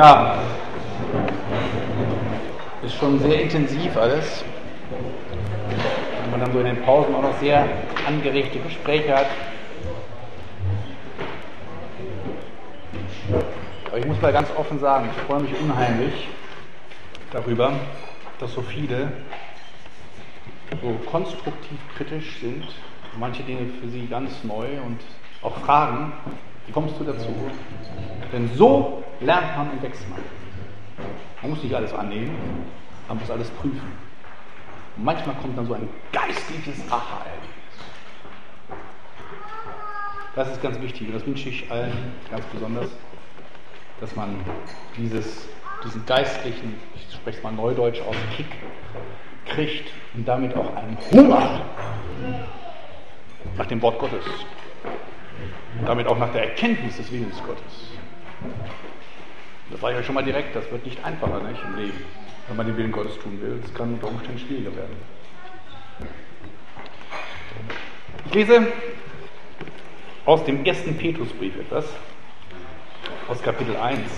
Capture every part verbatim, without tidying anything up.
Ja, ist schon sehr intensiv alles. Wenn man dann so in den Pausen auch noch sehr angeregte Gespräche hat. Aber ich muss mal ganz offen sagen, ich freue mich unheimlich darüber, dass so viele so konstruktiv kritisch sind, manche Dinge für sie ganz neu und auch fragen, wie kommst du dazu? Denn so lernt man und wächst man. Man muss nicht alles annehmen, man muss alles prüfen. Und manchmal kommt dann so ein geistliches Aha-Erlebnis. Das ist ganz wichtig und das wünsche ich allen ganz besonders, dass man dieses, diesen geistlichen, ich spreche es mal neudeutsch aus, Kick kriegt und damit auch einen Hunger nach dem Wort Gottes und damit auch nach der Erkenntnis des Willens Gottes. Das sage ich euch schon mal direkt, das wird nicht einfacher, nicht, im Leben, wenn man den Willen Gottes tun will. Das kann unter Umständen schwieriger werden. Ich lese aus dem ersten Petrusbrief etwas, aus Kapitel eins.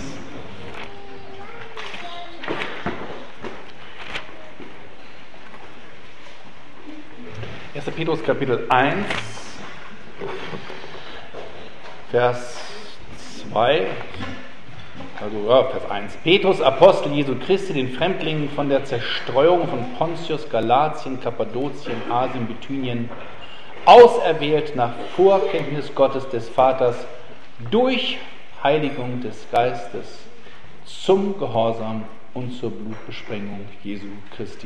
erster Petrus Kapitel eins, Vers zwei, also ja, Vers eins. Petrus, Apostel Jesu Christi, den Fremdlingen von der Zerstreuung von Pontius, Galatien, Kappadokien, Asien, Bithynien, auserwählt nach Vorkenntnis Gottes des Vaters durch Heiligung des Geistes zum Gehorsam und zur Blutbesprengung Jesu Christi.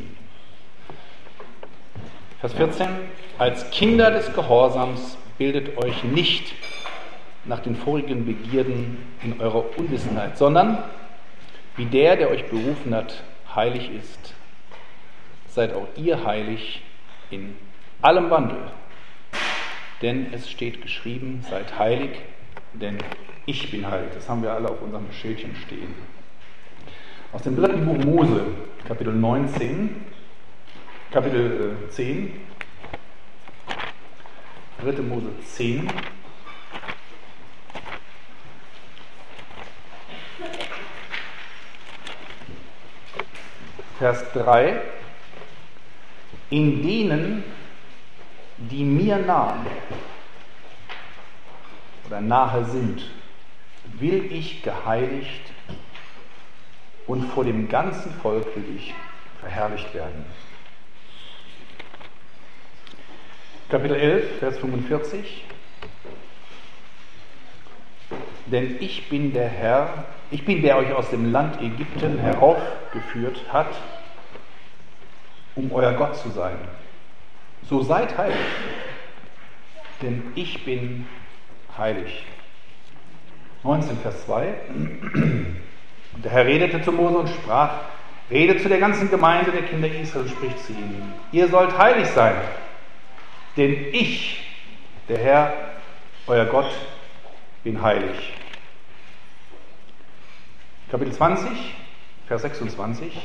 Vers vierzehn. Als Kinder des Gehorsams bildet euch nicht nach den vorigen Begierden in eurer Unwissenheit, sondern wie der, der euch berufen hat, heilig ist, seid auch ihr heilig in allem Wandel. Denn es steht geschrieben, seid heilig, denn ich bin heilig. Das haben wir alle auf unserem Schildchen stehen. Aus dem dritten Buch Mose, Kapitel neunzehn, Kapitel äh, zehn, dritte Mose zehn, Vers drei, in denen, die mir nahen oder nahe sind, will ich geheiligt und vor dem ganzen Volk will ich verherrlicht werden. Kapitel elf, Vers fünfundvierzig. Denn ich bin der Herr, ich bin der euch aus dem Land Ägypten heraufgeführt hat, um euer Gott zu sein. So seid heilig, denn ich bin heilig. neunzehn, Vers zwei. Und der Herr redete zu Mose und sprach, redet zu der ganzen Gemeinde der Kinder Israel und spricht zu ihnen, ihr sollt heilig sein, denn ich, der Herr, euer Gott, bin heilig. Kapitel zwanzig, Vers sechsundzwanzig.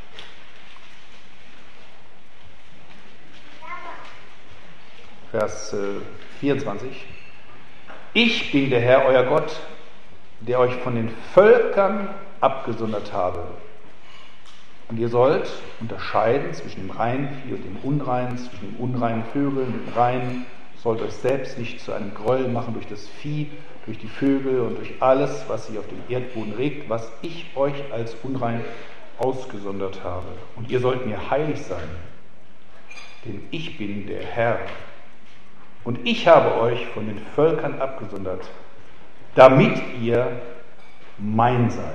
Vers vierundzwanzig. Ich bin der Herr, euer Gott, der euch von den Völkern abgesondert habe. Und ihr sollt unterscheiden zwischen dem reinen Vieh und dem unreinen, zwischen den unreinen Vögeln und den reinen. Sollt euch selbst nicht zu einem Gräuel machen durch das Vieh, durch die Vögel und durch alles, was sich auf dem Erdboden regt, was ich euch als unrein ausgesondert habe. Und ihr sollt mir heilig sein, denn ich bin der Herr. Und ich habe euch von den Völkern abgesondert, damit ihr mein seid.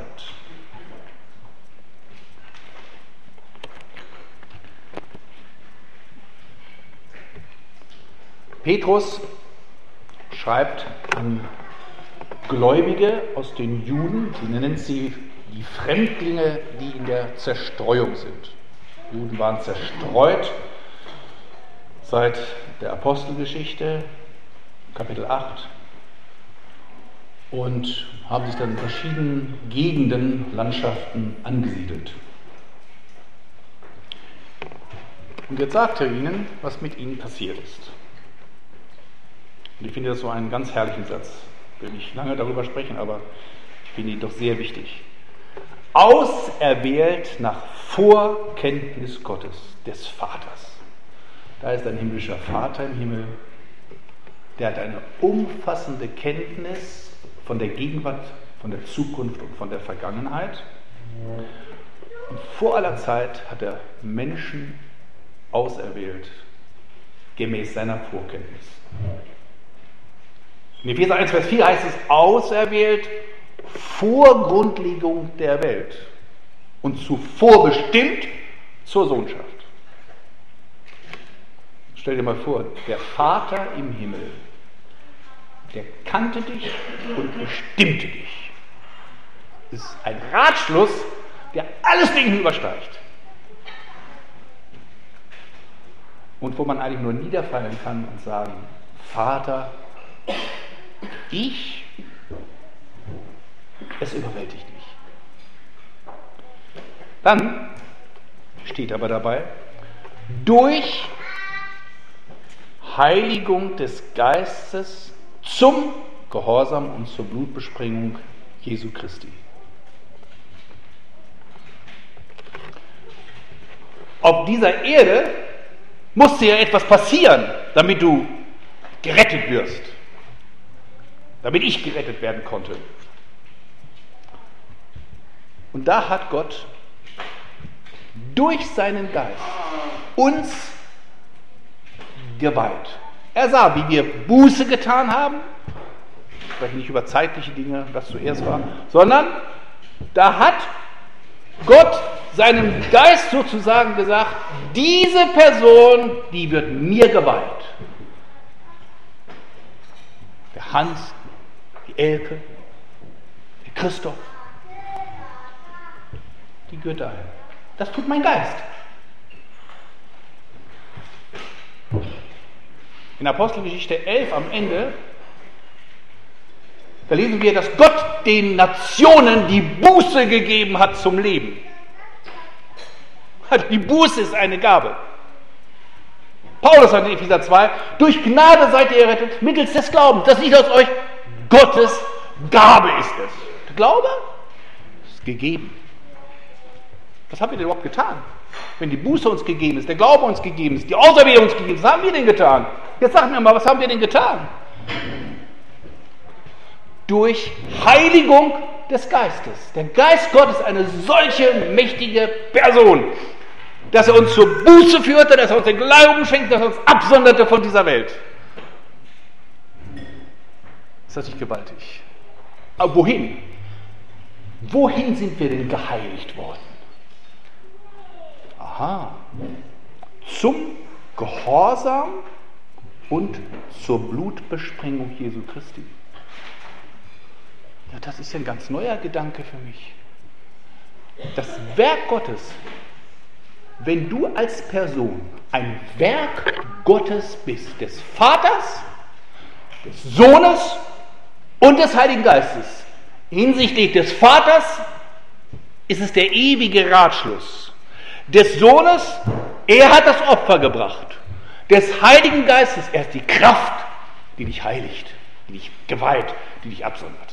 Petrus schreibt an Gläubige aus den Juden, sie nennen sie die Fremdlinge, die in der Zerstreuung sind. Die Juden waren zerstreut seit der Apostelgeschichte, Kapitel acht, und haben sich dann in verschiedenen Gegenden, Landschaften angesiedelt. Und jetzt sagt er ihnen, was mit ihnen passiert ist. Und ich finde das so einen ganz herrlichen Satz. Ich will nicht lange darüber sprechen, aber ich finde ihn doch sehr wichtig. auserwählt nach Vorkenntnis Gottes, des Vaters. Da ist ein himmlischer Vater im Himmel, der hat eine umfassende Kenntnis von der Gegenwart, von der Zukunft und von der Vergangenheit. Und vor aller Zeit hat er Menschen auserwählt, gemäß seiner Vorkenntnis. In Epheser eins, Vers vier heißt es, auserwählt vor Grundlegung der Welt und zuvor bestimmt zur Sohnschaft. Stell dir mal vor, der Vater im Himmel, der kannte dich und bestimmte dich. Das ist ein Ratschluss, der alles Denken übersteigt. Und wo man eigentlich nur niederfallen kann und sagen, Vater, ich, es überwältigt mich. Dann steht aber dabei, durch Heiligung des Geistes zum Gehorsam und zur Blutbesprengung Jesu Christi. Auf dieser Erde musste ja etwas passieren, damit du gerettet wirst, damit ich gerettet werden konnte. Und da hat Gott durch seinen Geist uns geweiht. Er sah, wie wir Buße getan haben. Ich spreche nicht über zeitliche Dinge, was zuerst war, sondern da hat Gott seinem Geist sozusagen gesagt, diese Person, die wird mir geweiht. Der Hans, die Elke, der Christoph, die gehört dahin. Das tut mein Geist. In Apostelgeschichte elf am Ende, da lesen wir, dass Gott den Nationen die Buße gegeben hat zum Leben. Die Buße ist eine Gabe. Paulus sagt in Epheser zwei, durch Gnade seid ihr errettet, mittels des Glaubens. Das nicht aus euch, Gottes Gabe ist es. Der Glaube ist gegeben. Was haben wir denn überhaupt getan? Wenn die Buße uns gegeben ist, der Glaube uns gegeben ist, die Auserwählung uns gegeben ist, was haben wir denn getan? Jetzt sagt mir mal, was haben wir denn getan? Durch Heiligung des Geistes. Der Geist Gottes ist eine solche mächtige Person, dass er uns zur Buße führte, dass er uns den Glauben schenkt, dass er uns absonderte von dieser Welt. Ist das nicht gewaltig? Aber wohin? Wohin sind wir denn geheiligt worden? Aha. Zum Gehorsam und zur Blutbesprengung Jesu Christi. Ja, das ist ja ein ganz neuer Gedanke für mich. Das Werk Gottes, wenn du als Person ein Werk Gottes bist, des Vaters, des Sohnes und des Heiligen Geistes. Hinsichtlich des Vaters ist es der ewige Ratschluss. Des Sohnes, er hat das Opfer gebracht. Des Heiligen Geistes, er ist die Kraft, die dich heiligt, die dich geweiht, die dich absondert.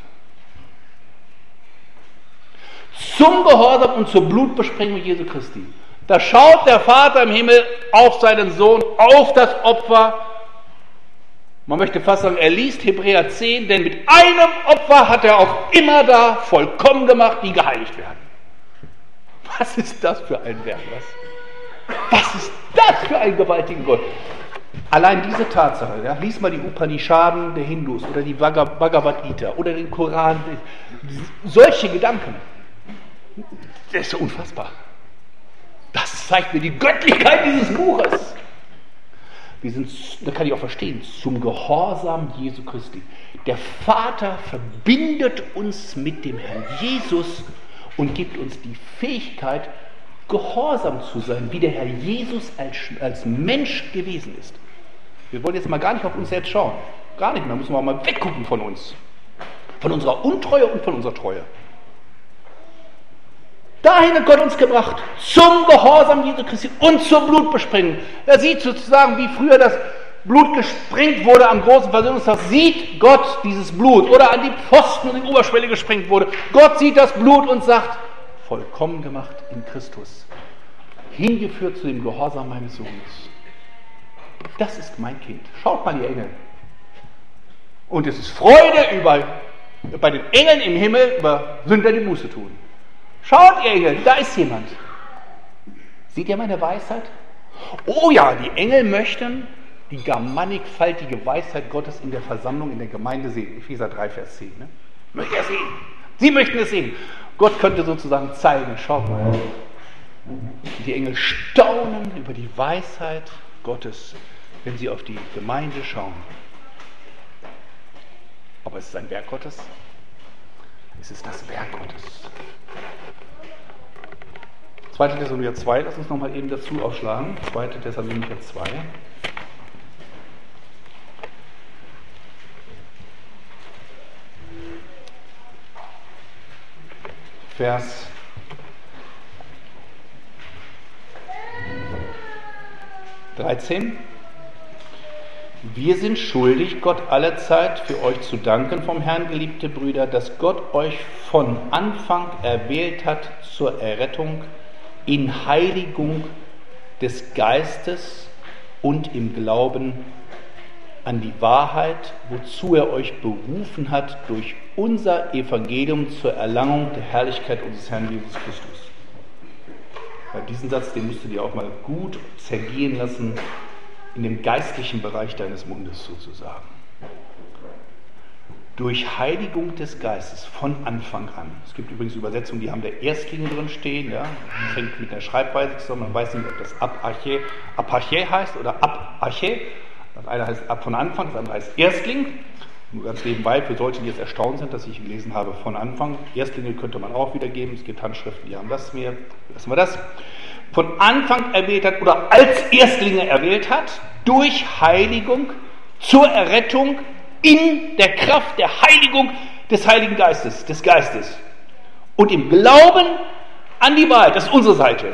Zum Gehorsam und zur Blutbesprengung Jesu Christi. Da schaut der Vater im Himmel auf seinen Sohn, auf das Opfer. Man möchte fast sagen, er liest Hebräer zehn, denn mit einem Opfer hat er auch immer da vollkommen gemacht, die geheiligt werden. Was ist das für ein Werk? Was, was ist das für ein gewaltiger Gott? Allein diese Tatsache, ja, lies mal die Upanishaden der Hindus oder die Bhagavad Gita oder den Koran, solche Gedanken. Das ist so unfassbar. Das zeigt mir die Göttlichkeit dieses Buches. Wir sind, da kann ich auch verstehen, zum Gehorsam Jesu Christi. Der Vater verbindet uns mit dem Herrn Jesus und gibt uns die Fähigkeit, gehorsam zu sein, wie der Herr Jesus als, als Mensch gewesen ist. Wir wollen jetzt mal gar nicht auf uns selbst schauen. Gar nicht, da müssen wir auch mal weggucken von uns. Von unserer Untreue und von unserer Treue. Dahin hat Gott uns gebracht, zum Gehorsam Jesu Christi und zur Blutbesprengung. Er sieht sozusagen, wie früher das Blut gesprengt wurde am großen Versöhnungstag, sieht Gott dieses Blut oder an die Pfosten und die Oberschwelle gesprengt wurde. Gott sieht das Blut und sagt, vollkommen gemacht in Christus, hingeführt zu dem Gehorsam meines Sohnes. Das ist mein Kind. Schaut mal, ihr Engel. Und es ist Freude über, bei den Engeln im Himmel über Sünder, die Buße tun. Schaut, ihr Engel, da ist jemand. Seht ihr meine Weisheit? Oh ja, die Engel möchten die gar mannigfaltige Weisheit Gottes in der Versammlung, in der Gemeinde sehen. Epheser drei, Vers zehn. Ne? Möchte er sehen? Sie möchten es sehen. Gott könnte sozusagen zeigen, schaut mal. Die Engel staunen über die Weisheit Gottes, wenn sie auf die Gemeinde schauen. Aber es ist ein Werk Gottes. Es ist das Werk Gottes. zweiter Thessalonicher zwei, lass uns nochmal eben dazu aufschlagen. zweiter Thessalonicher zwei. Vers dreizehn. Wir sind schuldig, Gott allezeit für euch zu danken vom Herrn, geliebte Brüder, dass Gott euch von Anfang erwählt hat zur Errettung in Heiligung des Geistes und im Glauben an die Wahrheit, wozu er euch berufen hat durch unser Evangelium zur Erlangung der Herrlichkeit unseres Herrn Jesus Christus. Ja, diesen Satz, den musst du dir auch mal gut zergehen lassen in dem geistlichen Bereich deines Mundes sozusagen. Durch Heiligung des Geistes von Anfang an. Es gibt übrigens Übersetzungen, die haben da Erstlinge drin stehen. Ja? Das hängt mit der Schreibweise zusammen. Man weiß nicht, ob das Apache, Apache heißt oder Apache. Das eine heißt ab von Anfang, das andere heißt Erstling. Nur ganz nebenbei, für solche, die jetzt erstaunt sind, dass ich gelesen habe von Anfang. Erstlinge könnte man auch wiedergeben. Es gibt Handschriften, die haben das mehr. Lassen wir das. Von Anfang erwählt hat oder als Erstlinge erwählt hat, durch Heiligung zur Errettung in der Kraft der Heiligung des Heiligen Geistes, des Geistes. Und im Glauben an die Wahrheit, das ist unsere Seite.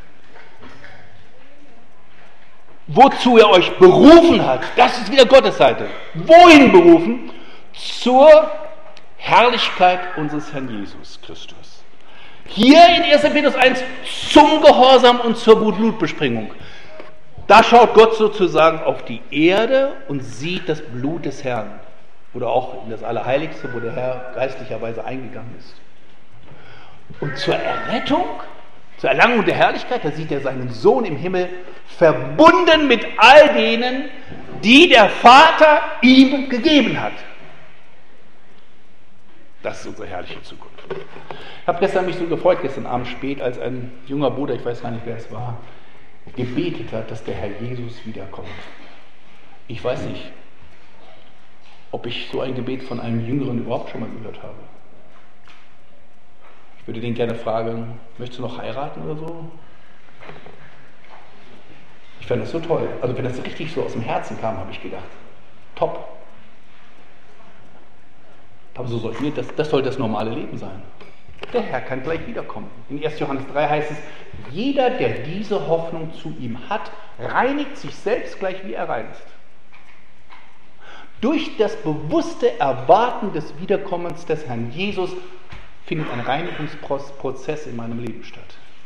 Wozu er euch berufen hat, das ist wieder Gottes Seite. Wohin berufen? Zur Herrlichkeit unseres Herrn Jesus Christus. Hier in erster Petrus eins zum Gehorsam und zur Blutbesprengung. Da schaut Gott sozusagen auf die Erde und sieht das Blut des Herrn. Oder auch in das Allerheiligste, wo der Herr geistlicherweise eingegangen ist. Und zur Errettung, zur Erlangung der Herrlichkeit, da sieht er seinen Sohn im Himmel verbunden mit all denen, die der Vater ihm gegeben hat. Das ist unsere herrliche Zukunft. Ich habe gestern mich so gefreut, gestern Abend spät, als ein junger Bruder, ich weiß gar nicht, wer es war, gebetet hat, dass der Herr Jesus wiederkommt. Ich weiß nicht, ob ich so ein Gebet von einem Jüngeren überhaupt schon mal gehört habe. Ich würde den gerne fragen, möchtest du noch heiraten oder so? Ich fände das so toll. Also wenn das richtig so aus dem Herzen kam, habe ich gedacht, top. Aber so soll mir das, das soll das normale Leben sein. Der Herr kann gleich wiederkommen. In erster Johannes drei heißt es, jeder, der diese Hoffnung zu ihm hat, reinigt sich selbst gleich, wie er rein ist. Durch das bewusste Erwarten des Wiederkommens des Herrn Jesus findet ein Reinigungsprozess in meinem Leben statt.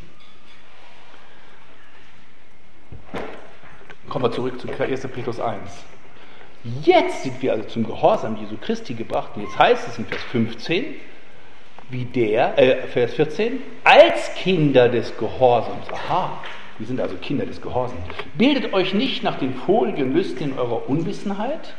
Kommen wir zurück zu erster Petrus eins. Jetzt sind wir also zum Gehorsam Jesu Christi gebracht. Und jetzt heißt es in Vers fünfzehn, wie der, äh, Vers vierzehn, als Kinder des Gehorsams. Aha, wir sind also Kinder des Gehorsams. Bildet euch nicht nach den vorigen Lüsten in eurer Unwissenheit,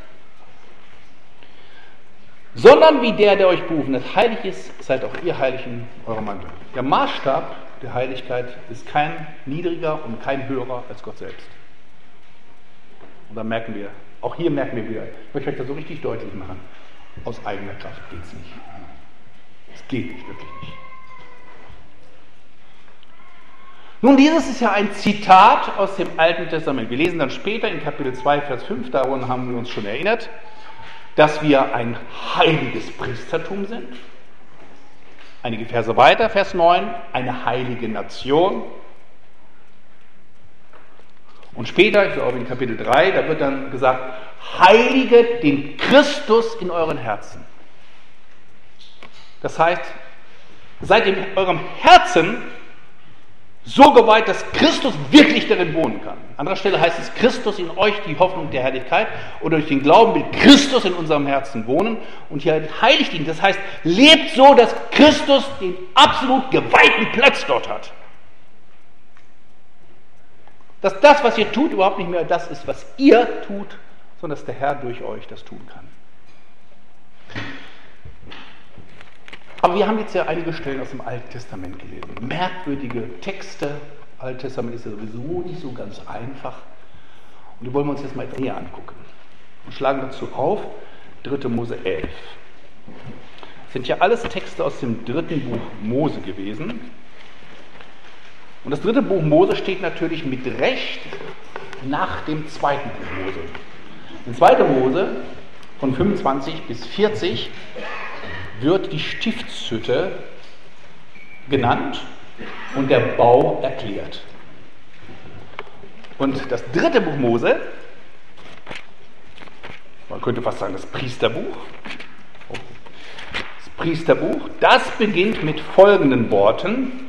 sondern wie der, der euch berufen hat, heilig ist, seid auch ihr heilig in eurem Wandel. Der Maßstab der Heiligkeit ist kein niedriger und kein höherer als Gott selbst. Und dann merken wir, auch hier merken wir wieder, ich möchte euch das so richtig deutlich machen, aus eigener Kraft geht es nicht. Es geht nicht, wirklich nicht. Nun, dieses ist ja ein Zitat aus dem Alten Testament. Wir lesen dann später in Kapitel zwei, Vers fünf, daran haben wir uns schon erinnert, dass wir ein heiliges Priestertum sind. Einige Verse weiter, Vers neun, eine heilige Nation. Und später, ich glaube in Kapitel drei, da wird dann gesagt, heilige den Christus in euren Herzen. Das heißt, seid in eurem Herzen so geweiht, dass Christus wirklich darin wohnen kann. An anderer Stelle heißt es, Christus in euch, die Hoffnung der Herrlichkeit. Und durch den Glauben will Christus in unserem Herzen wohnen. Und hier heiligt ihn. Das heißt, lebt so, dass Christus den absolut geweihten Platz dort hat. Dass das, was ihr tut, überhaupt nicht mehr das ist, was ihr tut, sondern dass der Herr durch euch das tun kann. Aber wir haben jetzt ja einige Stellen aus dem Alten Testament gelesen. Merkwürdige Texte. Altes Testament ist ja sowieso nicht so ganz einfach. Und die wollen wir uns jetzt mal näher angucken. Und schlagen dazu auf, dritte Mose elf. Das sind ja alles Texte aus dem dritten Buch Mose gewesen. Und das dritte Buch Mose steht natürlich mit Recht nach dem zweiten Buch Mose. In zweiten Mose von fünfundzwanzig bis vierzig wird die Stiftshütte genannt und der Bau erklärt. Und das dritte Buch Mose, man könnte fast sagen das Priesterbuch, das Priesterbuch, das beginnt mit folgenden Worten.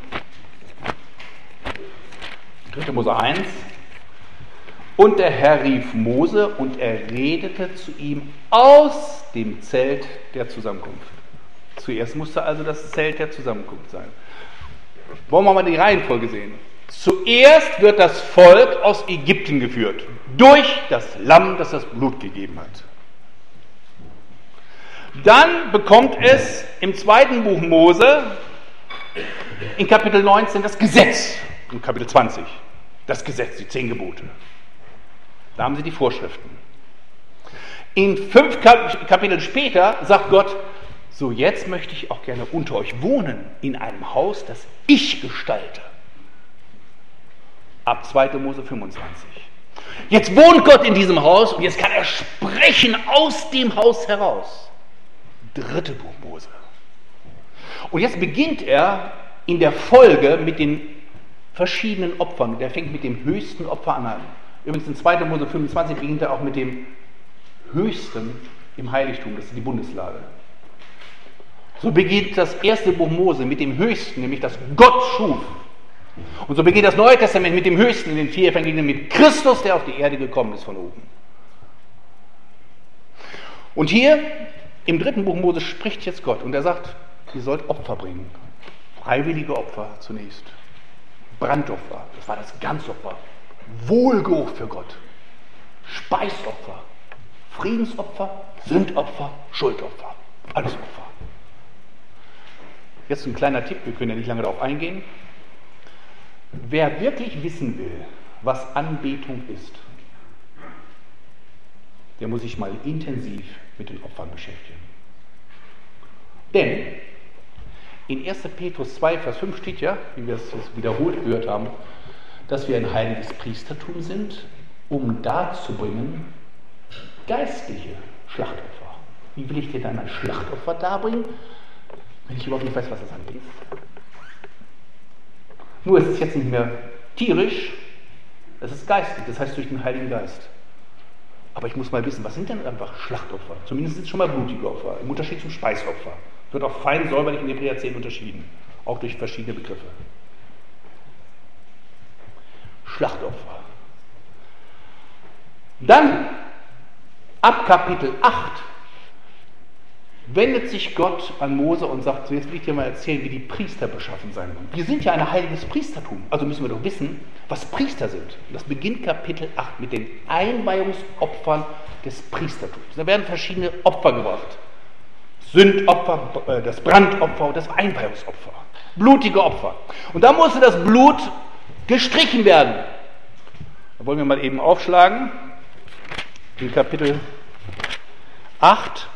dritte Mose eins. Und der Herr rief Mose und er redete zu ihm aus dem Zelt der Zusammenkunft. Zuerst musste also das Zelt der Zusammenkunft sein. Wollen wir mal die Reihenfolge sehen. Zuerst wird das Volk aus Ägypten geführt, durch das Lamm, das das Blut gegeben hat. Dann bekommt es im zweiten Buch Mose, in Kapitel neunzehn, das Gesetz, in Kapitel zwanzig, das Gesetz, die zehn Gebote. Da haben sie die Vorschriften. In fünf Kapitel später sagt Gott, so jetzt möchte ich auch gerne unter euch wohnen, in einem Haus, das ich gestalte. Ab zweite Mose fünfundzwanzig. Jetzt wohnt Gott in diesem Haus und jetzt kann er sprechen aus dem Haus heraus. Dritte Buch Mose. Und jetzt beginnt er in der Folge mit den verschiedenen Opfern. Der fängt mit dem höchsten Opfer an. Übrigens in zweite Mose fünfundzwanzig beginnt er auch mit dem höchsten im Heiligtum, das ist die Bundeslade. So beginnt das erste Buch Mose mit dem höchsten, nämlich das Gott schuf. Und so beginnt das Neue Testament mit dem höchsten in den vier Evangelien, mit Christus, der auf die Erde gekommen ist von oben. Und hier im dritten Buch Mose spricht jetzt Gott und er sagt, ihr sollt Opfer bringen. Freiwillige Opfer zunächst. Brandopfer, das war das Ganzopfer. Wohlgeruch für Gott. Speisopfer. Friedensopfer, Sündopfer, Schuldopfer. Alles Opfer. Jetzt ein kleiner Tipp, wir können ja nicht lange darauf eingehen. Wer wirklich wissen will, was Anbetung ist, der muss sich mal intensiv mit den Opfern beschäftigen. Denn in erster Petrus zwei, Vers fünf steht ja, wie wir es jetzt wiederholt gehört haben, dass wir ein heiliges Priestertum sind, um darzubringen geistliche Schlachtopfer. Wie will ich dir dann ein Schlachtopfer darbringen, wenn ich überhaupt nicht weiß, was das angeht? Nur es ist jetzt nicht mehr tierisch, es ist geistlich, das heißt durch den Heiligen Geist. Aber ich muss mal wissen, was sind denn einfach Schlachtopfer? Zumindest sind es schon mal blutige Opfer, im Unterschied zum Speisopfer. Wird auch fein säuberlich in Hebräer zehn unterschieden, auch durch verschiedene Begriffe. Schlachtopfer. Dann, ab Kapitel acht, wendet sich Gott an Mose und sagt, so jetzt will ich dir mal erzählen, wie die Priester beschaffen sein wollen. Wir sind ja ein heiliges Priestertum, also müssen wir doch wissen, was Priester sind. Und das beginnt Kapitel acht mit den Einweihungsopfern des Priestertums. Da werden verschiedene Opfer gebracht. Sündopfer, das Brandopfer und das Einweihungsopfer. Blutige Opfer. Und da musste das Blut gestrichen werden. Da wollen wir mal eben aufschlagen. In Kapitel acht,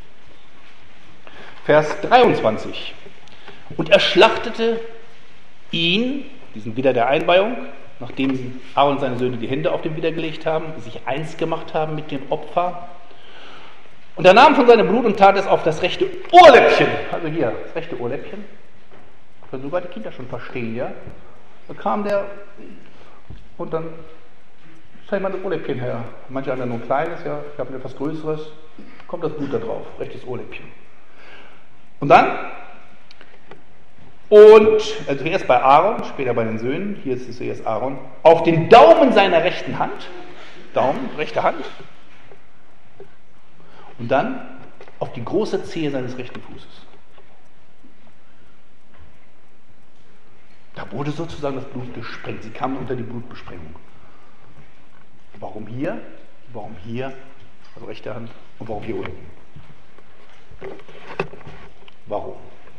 Vers dreiundzwanzig. Und er schlachtete ihn, diesen Widder der Einweihung, nachdem Aaron und seine Söhne die Hände auf den Widder gelegt haben, sich eins gemacht haben mit dem Opfer. Und er nahm von seinem Blut und tat es auf das rechte Ohrläppchen. Also hier, das rechte Ohrläppchen. Können sogar die Kinder schon verstehen, ja? Da kam der und dann zeigt man das Ohrläppchen her. Manche haben ja nur ein kleines, ja, ich habe ein etwas größeres. Kommt das Blut da drauf, rechtes Ohrläppchen. Und dann Und also zuerst bei Aaron, später bei den Söhnen, hier ist es zuerst Aaron, auf den Daumen seiner rechten Hand, Daumen, rechte Hand, und dann auf die große Zehe seines rechten Fußes. Da wurde sozusagen das Blut gesprengt. Sie kamen unter die Blutbesprengung. Warum hier? Warum hier? Also rechte Hand. Und warum hier unten? Warum?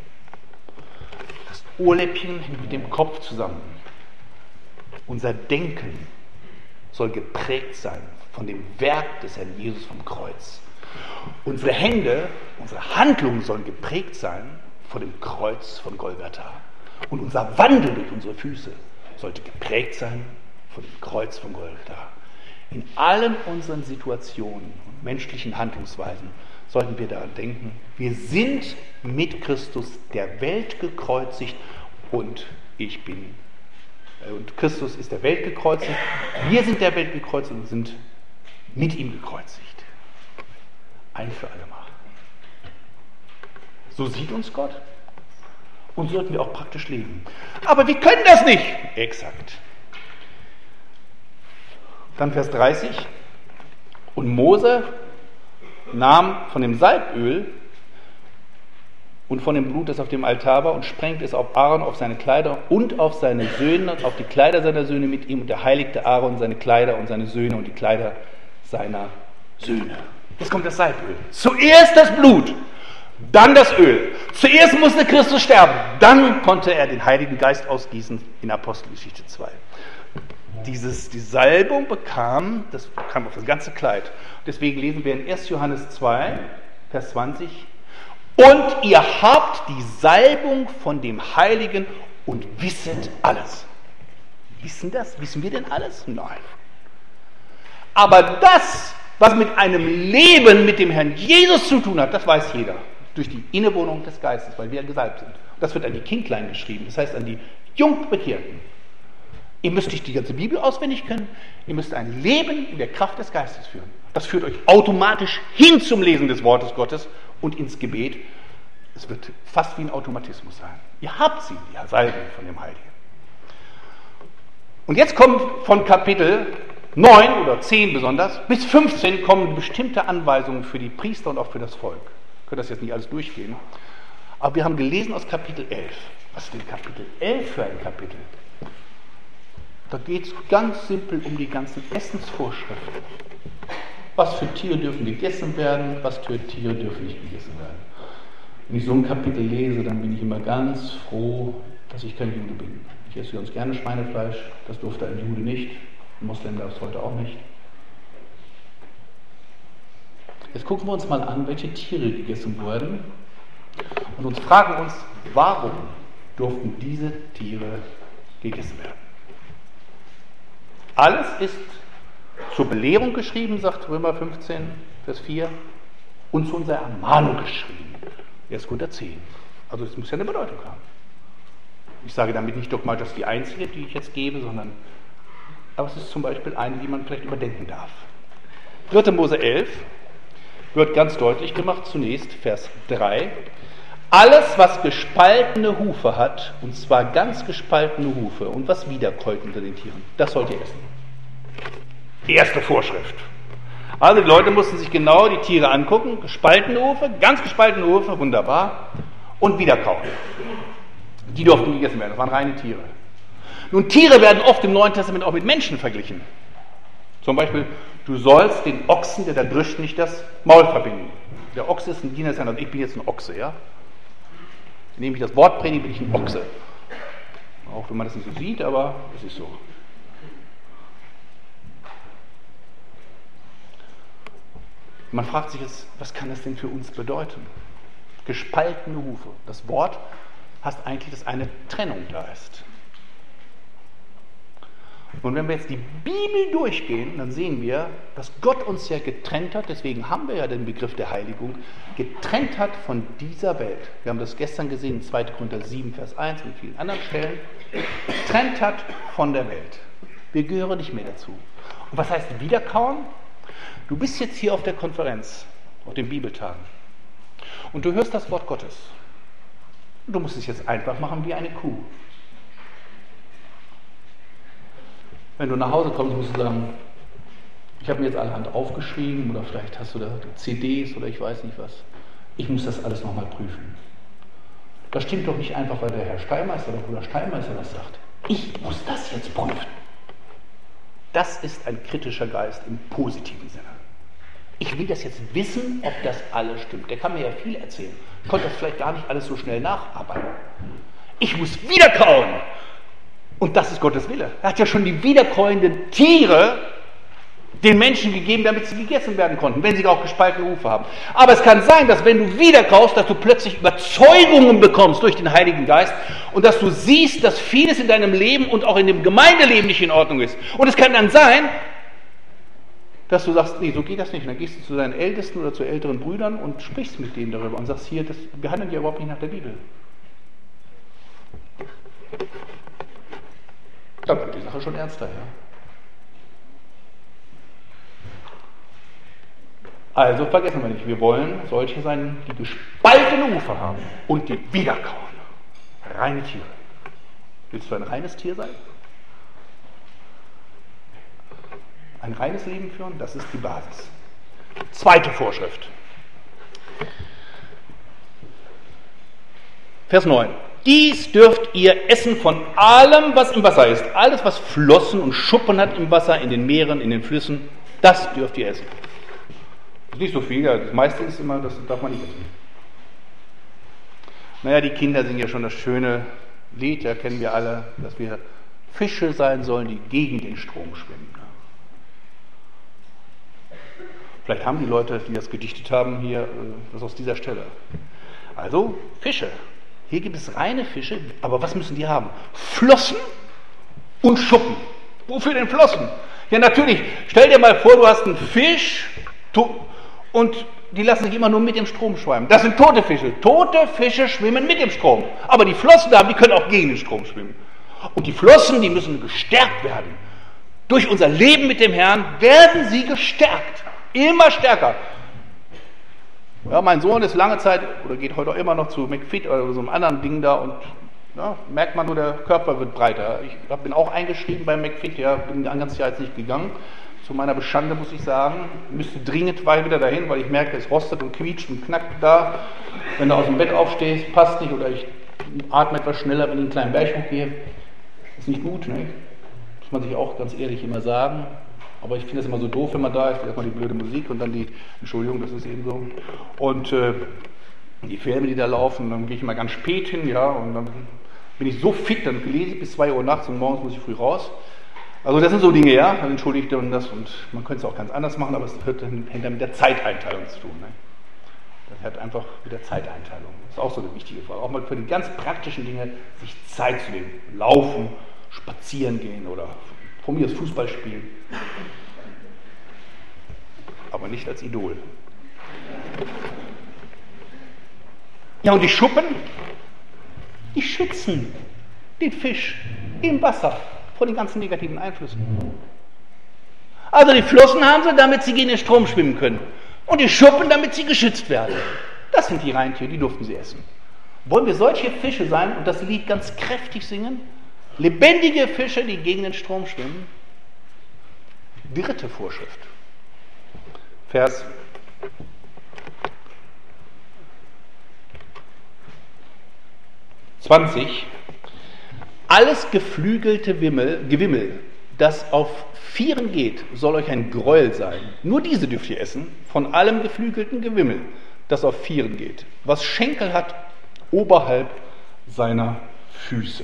Das Ohrläppchen hängt mit dem Kopf zusammen. Unser Denken soll geprägt sein von dem Werk des Herrn Jesus vom Kreuz. Unsere Hände, unsere Handlungen sollen geprägt sein von dem Kreuz von Golgatha. Und unser Wandel durch unsere Füße sollte geprägt sein von dem Kreuz von Golgatha. In allen unseren Situationen und menschlichen Handlungsweisen sollten wir daran denken, wir sind mit Christus der Welt gekreuzigt und ich bin, äh, und Christus ist der Welt gekreuzigt, wir sind der Welt gekreuzigt und sind mit ihm gekreuzigt. Ein für alle Mal. So sieht uns Gott. Und sollten wir auch praktisch leben. Aber wir können das nicht. Exakt. Dann Vers dreißig. Und Mose nahm von dem Salböl und von dem Blut, das auf dem Altar war, und sprengte es auf Aaron, auf seine Kleider und auf seine Söhne, auf die Kleider seiner Söhne mit ihm. Und er heiligte Aaron seine Kleider und seine Söhne und die Kleider seiner Söhne. Jetzt kommt das Salböl. Zuerst das Blut. Dann das Öl. Zuerst musste Christus sterben, dann konnte er den Heiligen Geist ausgießen in Apostelgeschichte zwei. Dieses, die Salbung bekam, das kam auf das ganze Kleid. Deswegen lesen wir in erster Johannes zwei, Vers zwanzig, und ihr habt die Salbung von dem Heiligen und wisset alles. Wissen das? Wissen wir denn alles? Nein. Aber das, was mit einem Leben mit dem Herrn Jesus zu tun hat, das weiß jeder. Durch die Innewohnung des Geistes, weil wir gesalbt sind. Das wird an die Kindlein geschrieben, das heißt an die Jungbekehrten. Ihr müsst nicht die ganze Bibel auswendig können, ihr müsst ein Leben in der Kraft des Geistes führen. Das führt euch automatisch hin zum Lesen des Wortes Gottes und ins Gebet. Es wird fast wie ein Automatismus sein. Ihr habt sie, die Salbung von dem Heiligen. Und jetzt kommt von Kapitel neun oder zehn besonders bis fünfzehn kommen bestimmte Anweisungen für die Priester und auch für das Volk. Ich könnte das jetzt nicht alles durchgehen. Aber wir haben gelesen aus Kapitel elf. Was ist denn Kapitel elf für ein Kapitel? Da geht es ganz simpel um die ganzen Essensvorschriften. Was für Tiere dürfen gegessen werden, was für Tiere dürfen nicht gegessen werden. Wenn ich so ein Kapitel lese, dann bin ich immer ganz froh, dass ich kein Jude bin. Ich esse ganz gerne Schweinefleisch, das durfte ein Jude nicht. Ein Moslem darf es heute auch nicht. Jetzt gucken wir uns mal an, welche Tiere gegessen wurden und uns fragen uns, warum durften diese Tiere gegessen werden? Alles ist zur Belehrung geschrieben, sagt Römer fünfzehn, Vers vier, und zu unserer Ermahnung geschrieben. erster Korinther zehn. Also das muss ja eine Bedeutung haben. Ich sage damit nicht dogmatisch, das ist die einzige, die ich jetzt gebe, sondern aber es ist zum Beispiel eine, die man vielleicht überdenken darf. dritter Mose elf wird ganz deutlich gemacht, zunächst Vers drei. Alles, was gespaltene Hufe hat, und zwar ganz gespaltene Hufe, und was wiederkäut unter den Tieren, das sollt ihr essen. Erste Vorschrift. Also die Leute mussten sich genau die Tiere angucken, gespaltene Hufe, ganz gespaltene Hufe, wunderbar, und wiederkauen. Die durften gegessen werden, das waren reine Tiere. Nun, Tiere werden oft im Neuen Testament auch mit Menschen verglichen. Zum Beispiel, du sollst den Ochsen, der da drischt, nicht das Maul verbinden. Der Ochse ist ein Diener des Herrn, also ich bin jetzt ein Ochse, ja? Indem ich das Wort predige, bin ich ein Ochse. Auch wenn man das nicht so sieht, aber es ist so. Man fragt sich jetzt, was kann das denn für uns bedeuten? Gespaltene Hufe. Das Wort heißt eigentlich, dass eine Trennung da ist. Und wenn wir jetzt die Bibel durchgehen, dann sehen wir, dass Gott uns ja getrennt hat, deswegen haben wir ja den Begriff der Heiligung, getrennt hat von dieser Welt. Wir haben das gestern gesehen in zweiter Korinther sieben, Vers eins und vielen anderen Stellen. Getrennt hat von der Welt. Wir gehören nicht mehr dazu. Und was heißt wiederkauen? Du bist jetzt hier auf der Konferenz, auf den Bibeltagen, und du hörst das Wort Gottes. Du musst es jetzt einfach machen wie eine Kuh. Wenn du nach Hause kommst, musst du sagen, ich habe mir jetzt allerhand aufgeschrieben oder vielleicht hast du da C Ds oder ich weiß nicht was. Ich muss das alles nochmal prüfen. Das stimmt doch nicht einfach, weil der Herr Steinmeister oder Bruder Steinmeister das sagt. Ich muss das jetzt prüfen. Das ist ein kritischer Geist im positiven Sinne. Ich will das jetzt wissen, ob das alles stimmt. Der kann mir ja viel erzählen. Ich konnte das vielleicht gar nicht alles so schnell nacharbeiten. Ich muss wiederkauen. Und das ist Gottes Wille. Er hat ja schon die wiederkäuenden Tiere den Menschen gegeben, damit sie gegessen werden konnten, wenn sie auch gespaltene Hufe haben. Aber es kann sein, dass wenn du wiederkaust, dass du plötzlich Überzeugungen bekommst durch den Heiligen Geist und dass du siehst, dass vieles in deinem Leben und auch in dem Gemeindeleben nicht in Ordnung ist. Und es kann dann sein, dass du sagst, nee, so geht das nicht. Und dann gehst du zu deinen Ältesten oder zu älteren Brüdern und sprichst mit denen darüber und sagst, hier, das, wir handeln ja überhaupt nicht nach der Bibel. Dann wird die Sache schon ernster, ja. Also vergessen wir nicht, wir wollen solche sein, die gespaltene Ufer haben und die wiederkauen. Reine Tiere. Willst du ein reines Tier sein? Ein reines Leben führen, das ist die Basis. Zweite Vorschrift. Vers neun. Dies dürft ihr essen von allem, was im Wasser ist. Alles, was Flossen und Schuppen hat im Wasser, in den Meeren, in den Flüssen, das dürft ihr essen. Das ist nicht so viel, das meiste ist immer, das darf man nicht essen. Naja, die Kinder singen ja schon das schöne Lied, ja, kennen wir alle, dass wir Fische sein sollen, die gegen den Strom schwimmen. Vielleicht haben die Leute, die das gedichtet haben, hier was aus dieser Stelle. Also Fische. Hier gibt es reine Fische, aber was müssen die haben? Flossen und Schuppen. Wofür denn Flossen? Ja, natürlich, stell dir mal vor, du hast einen Fisch und die lassen sich immer nur mit dem Strom schwimmen. Das sind tote Fische. Tote Fische schwimmen mit dem Strom. Aber die Flossen da, die können auch gegen den Strom schwimmen. Und die Flossen, die müssen gestärkt werden. Durch unser Leben mit dem Herrn werden sie gestärkt. Immer stärker. Ja, mein Sohn ist lange Zeit, oder geht heute auch immer noch zu McFit oder so einem anderen Ding da und ja, merkt man nur, der Körper wird breiter. Ich bin auch eingeschrieben bei McFit, ja, bin ein ganzes Jahr jetzt nicht gegangen. Zu meiner Beschande muss ich sagen, müsste dringend wieder dahin, weil ich merke, es rostet und quietscht und knackt da. Wenn du aus dem Bett aufstehst, passt nicht, oder ich atme etwas schneller, wenn ich einen kleinen Berg hochgehe. Ist nicht gut, ne? Muss man sich auch ganz ehrlich immer sagen. Aber ich finde es immer so doof, wenn man da ist, erstmal die blöde Musik und dann die, Entschuldigung, das ist eben so. Und äh, die Filme, die da laufen, dann gehe ich immer ganz spät hin, ja, und dann bin ich so fit, dann lese ich bis zwei Uhr nachts und morgens muss ich früh raus. Also das sind so Dinge, ja, dann entschuldigt und das, und man könnte es auch ganz anders machen, aber es hat hinter mit der Zeiteinteilung zu tun. Ne? Das hat einfach mit der Zeiteinteilung. Das ist auch so eine wichtige Frage. Auch mal für die ganz praktischen Dinge sich Zeit zu nehmen. Laufen, spazieren gehen oder von mir das Fußball spielen. Aber nicht als Idol. Ja, und die Schuppen, die schützen den Fisch im Wasser vor den ganzen negativen Einflüssen. Also die Flossen haben sie, damit sie gegen den Strom schwimmen können. Und die Schuppen, damit sie geschützt werden. Das sind die Reintiere, die durften sie essen. Wollen wir solche Fische sein und das Lied ganz kräftig singen? Lebendige Fische, die gegen den Strom schwimmen. Dritte Vorschrift. Vers zwanzig. Alles geflügelte Wimmel, Gewimmel, das auf Vieren geht, soll euch ein Gräuel sein. Nur diese dürft ihr essen, von allem geflügelten Gewimmel, das auf Vieren geht, was Schenkel hat oberhalb seiner Füße.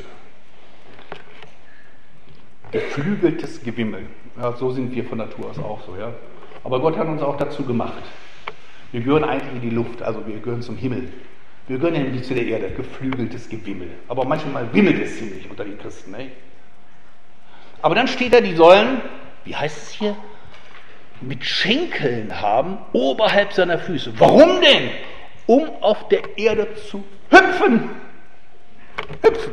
Geflügeltes Gewimmel. Ja, so sind wir von Natur aus auch so, ja. Aber Gott hat uns auch dazu gemacht. Wir gehören eigentlich in die Luft, also wir gehören zum Himmel. Wir gehören nämlich zu der Erde, geflügeltes Gewimmel. Aber manchmal wimmelt es ziemlich unter den Christen. Ne? Aber dann steht da, die sollen, wie heißt es hier, mit Schenkeln haben oberhalb seiner Füße. Warum denn? Um auf der Erde zu hüpfen. Hüpfen.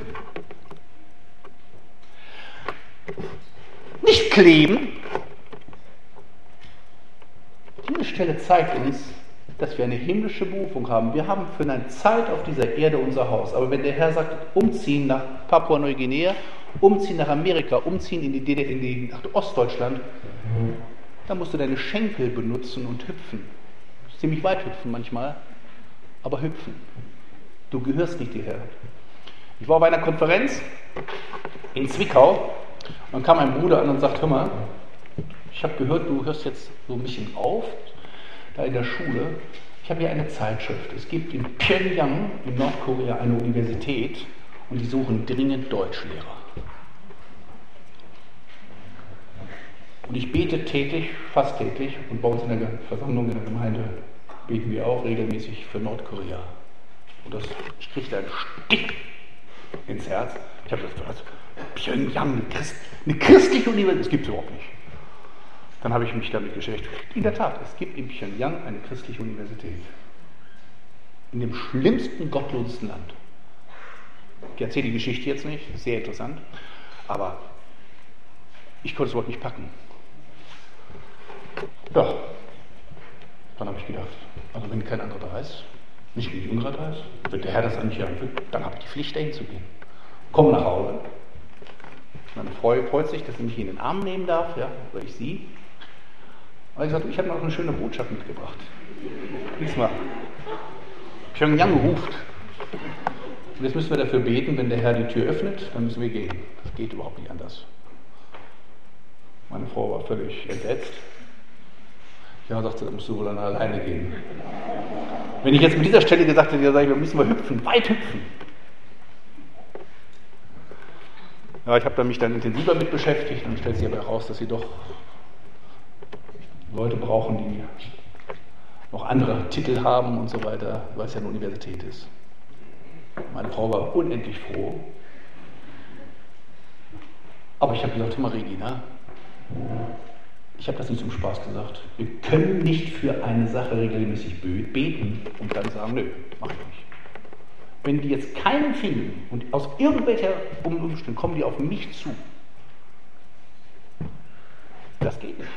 Nicht kleben. Diese Stelle zeigt uns, dass wir eine himmlische Berufung haben. Wir haben für eine Zeit auf dieser Erde unser Haus. Aber wenn der Herr sagt, umziehen nach Papua-Neuguinea, umziehen nach Amerika, umziehen in die, D D R, in die nach Ostdeutschland, dann musst du deine Schenkel benutzen und hüpfen. Ziemlich weit hüpfen manchmal, aber hüpfen. Du gehörst nicht hierher. Ich war bei einer Konferenz in Zwickau und dann kam ein Bruder an und sagt, hör mal, ich habe gehört, du hörst jetzt so ein bisschen auf, da in der Schule. Ich habe hier eine Zeitschrift. Es gibt in Pyongyang in Nordkorea eine Universität und die suchen dringend Deutschlehrer. Und ich bete täglich, fast täglich, und bei uns in der Versammlung in der Gemeinde beten wir auch regelmäßig für Nordkorea. Und das, ich kriegte einen Stich ins Herz. Ich habe gesagt, was? Pyongyang, eine, Christ, eine christliche Universität, das gibt es überhaupt nicht. Dann habe ich mich damit beschäftigt. In der Tat, es gibt in Pyongyang eine christliche Universität. In dem schlimmsten, gottlosesten Land. Ich erzähle die Geschichte jetzt nicht, sehr interessant, aber ich konnte es überhaupt nicht packen. Ja, dann habe ich gedacht, also wenn kein anderer da ist, nicht wenn die Unrat da ist, wenn der Herr das an mich heranführt, dann habe ich die Pflicht, dahin zu gehen. Komm nach Hause. Meine Frau freut sich, dass sie mich in den Arm nehmen darf, ja, oder ich sie. Aber ich sagte, ich habe noch eine schöne Botschaft mitgebracht. Diesmal. Pyongyang ruft. Und jetzt müssen wir dafür beten, wenn der Herr die Tür öffnet, dann müssen wir gehen. Das geht überhaupt nicht anders. Meine Frau war völlig entsetzt. Ja, sagte, dann musst du wohl dann alleine gehen. Wenn ich jetzt mit dieser Stelle gesagt hätte, dann sage ich, wir müssen mal hüpfen, weit hüpfen. Ja, ich habe mich dann intensiver mit beschäftigt und stellt sich aber heraus, dass sie doch Leute brauchen, die noch andere Titel haben und so weiter, weil es ja eine Universität ist. Meine Frau war unendlich froh. Aber ich habe gesagt, hör mal Regina, ich habe das nicht zum Spaß gesagt. Wir können nicht für eine Sache regelmäßig beten und dann sagen, nö, mach ich nicht. Wenn die jetzt keinen finden und aus irgendwelcher Umständen kommen die auf mich zu, das geht nicht.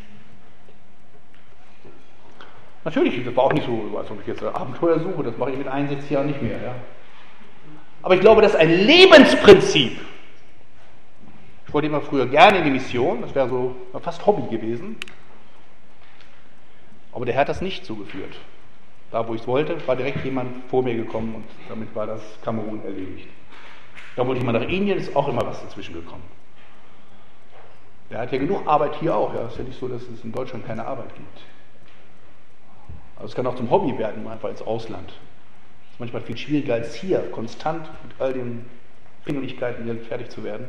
Natürlich, das war auch nicht so, als ob ich jetzt ein Abenteuer suche, das mache ich mit einundsechzig Jahren nicht mehr. Ja. Aber ich glaube, das ist ein Lebensprinzip. Ich wollte immer früher gerne in die Mission, das wäre so fast Hobby gewesen. Aber der Herr hat das nicht so geführt. Da, wo ich es wollte, war direkt jemand vor mir gekommen und damit war das Kamerun erledigt. Da wollte ich mal nach Indien, ist auch immer was dazwischen gekommen. Der hat ja genug Arbeit hier auch. Ja. Es ist ja nicht so, dass es in Deutschland keine Arbeit gibt. Also es kann auch zum Hobby werden, einfach ins Ausland. Das ist manchmal viel schwieriger als hier, konstant mit all den Pingeligkeiten hier fertig zu werden.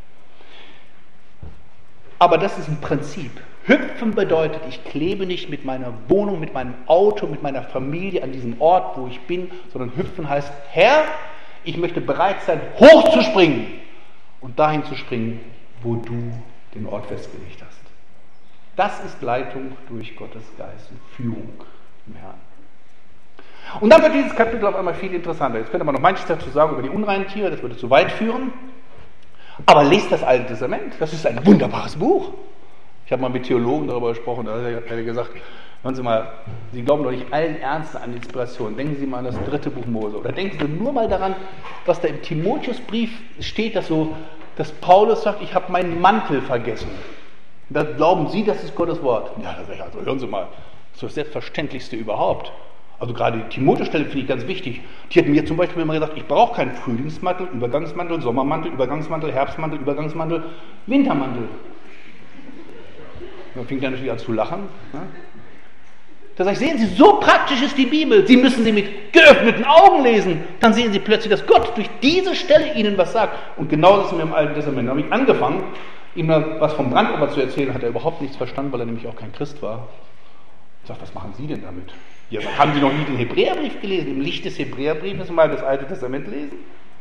Aber das ist ein Prinzip. Hüpfen bedeutet, ich klebe nicht mit meiner Wohnung, mit meinem Auto, mit meiner Familie an diesem Ort, wo ich bin, sondern hüpfen heißt, Herr, ich möchte bereit sein, hochzuspringen und dahin zu springen, wo du den Ort festgelegt hast. Das ist Leitung durch Gottes Geist und Führung im Herrn. Und dann wird dieses Kapitel auf einmal viel interessanter. Jetzt könnte man noch manches dazu sagen über die unreinen Tiere, das würde zu weit führen. Aber lest das Alte Testament, das ist ein wunderbares Buch. Ich habe mal mit Theologen darüber gesprochen, da hat er gesagt, hören Sie mal, Sie glauben doch nicht allen Ernstes an Inspiration. Denken Sie mal an das dritte Buch Mose. Oder denken Sie nur mal daran, was da im Timotheusbrief steht, dass, so, dass Paulus sagt, ich habe meinen Mantel vergessen. Da glauben Sie, das ist Gottes Wort. Ja, das ist, also hören Sie mal, das ist das Selbstverständlichste überhaupt. Also gerade die Timotheus-Stelle finde ich ganz wichtig. Die hat mir zum Beispiel immer gesagt, ich brauche keinen Frühlingsmantel, Übergangsmantel, Sommermantel, Übergangsmantel, Herbstmantel, Übergangsmantel, Wintermantel. Dann fing er natürlich an zu lachen. Ne? Da sage ich, sehen Sie, so praktisch ist die Bibel. Sie müssen sie mit geöffneten Augen lesen. Dann sehen Sie plötzlich, dass Gott durch diese Stelle Ihnen was sagt. Und genau das ist mir im Alten Testament. Da habe ich angefangen, ihm was vom Brandopfer zu erzählen, hat er überhaupt nichts verstanden, weil er nämlich auch kein Christ war. Ich sage, was machen Sie denn damit? Ja, haben Sie noch nie den Hebräerbrief gelesen? Im Licht des Hebräerbriefes mal das Alte Testament lesen?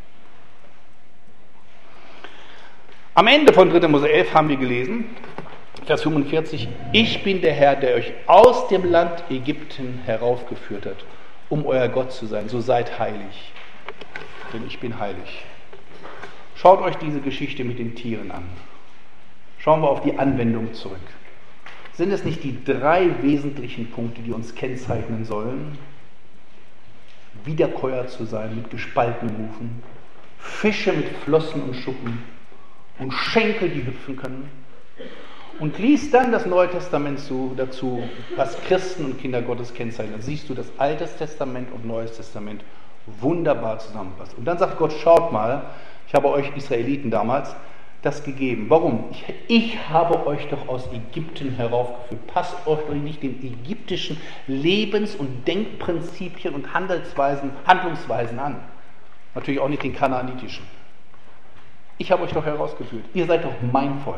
Am Ende von dritter Mose elf haben wir gelesen, Vers fünfundvierzig, ich bin der Herr, der euch aus dem Land Ägypten heraufgeführt hat, um euer Gott zu sein. So seid heilig, denn ich bin heilig. Schaut euch diese Geschichte mit den Tieren an. Schauen wir auf die Anwendung zurück. Sind es nicht die drei wesentlichen Punkte, die uns kennzeichnen sollen? Wiederkäuer zu sein mit gespaltenen Hufen, Fische mit Flossen und Schuppen und Schenkel, die hüpfen können. Und lies dann das Neue Testament zu, dazu, was Christen und Kinder Gottes kennzeichnen. Dann siehst du, dass Altes Testament und Neues Testament wunderbar zusammenpasst. Und dann sagt Gott, schaut mal, ich habe euch Israeliten damals das gegeben. Warum? Ich, ich habe euch doch aus Ägypten heraufgeführt. Passt euch doch nicht den ägyptischen Lebens- und Denkprinzipien und Handelsweisen, Handlungsweisen an. Natürlich auch nicht den kanaanitischen. Ich habe euch doch herausgeführt. Ihr seid doch mein Volk.